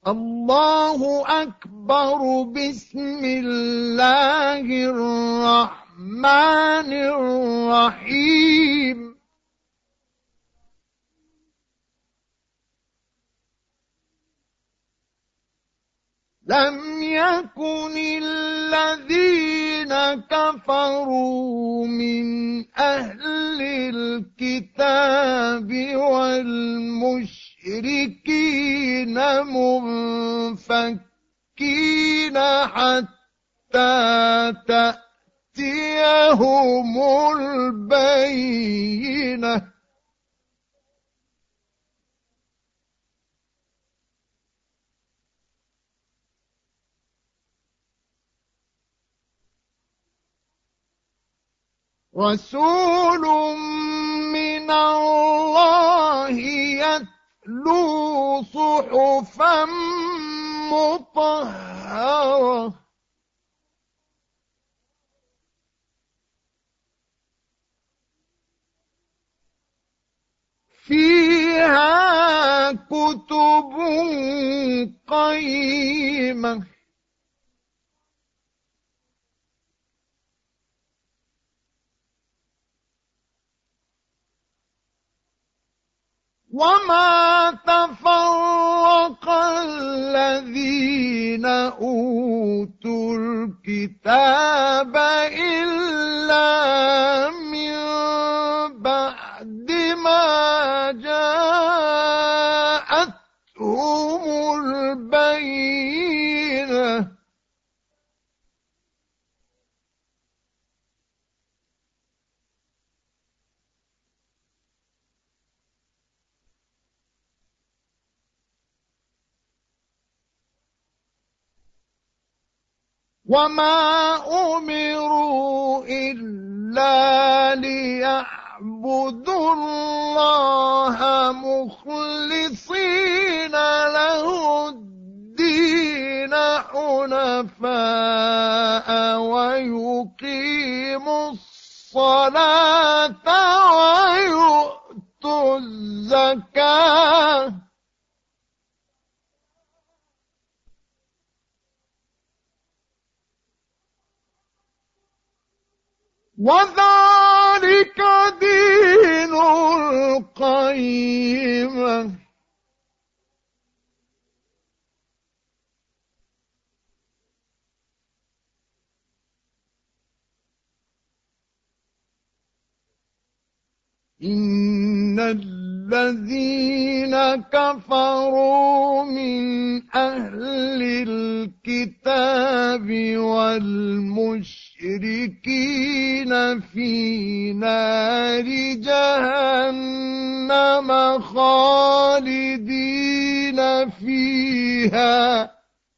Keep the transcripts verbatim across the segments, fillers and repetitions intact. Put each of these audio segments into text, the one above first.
الله أكبر. بسم الله الرحمن الرحيم. لم يكن الذين كفروا من أهل الكتاب والمشركين منفكين حتى تأتيهم البينة. رسول من الله يتلو صحفا مطهرة فيها كتب قيمة وما تفرق الذين أوتوا الكتاب إلا من بعد ما جاءتهم البينة وما أمروا إلا ليعبدوا الله مخلصين له الدين حنفاء ويقيموا الصلاة ويؤتوا الزكاة وذلك دين القيمة. إن الذين كفروا من أهل الكتاب والمشركين في نار جهنم خالدين فيها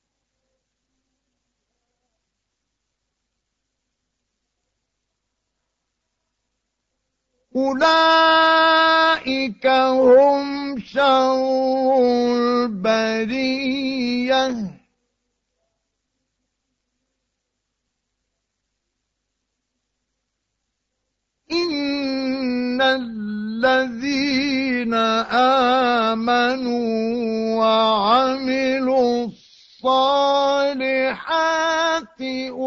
أولئك هم شر البرية. إن الذين آمنوا وعملوا الصالحات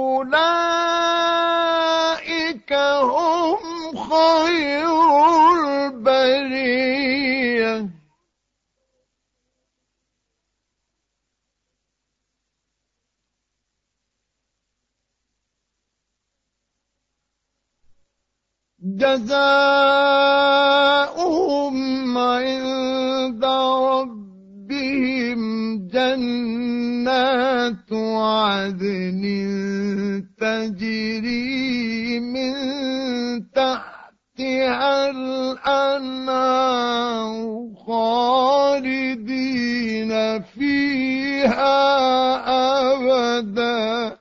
أولئك هم خير البرية. جزاؤهم عند ربهم جنات عدن تجري من تحتها الأنهار خالدين فيها أبدا.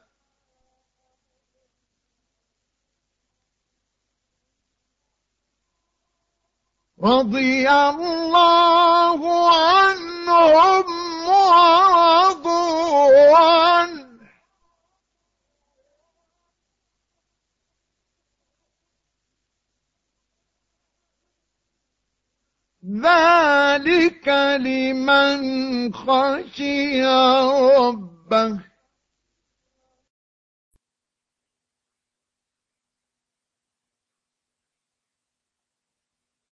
رضي الله عنهم ورضوا عنه ذلك ذلك لمن خشي ربه.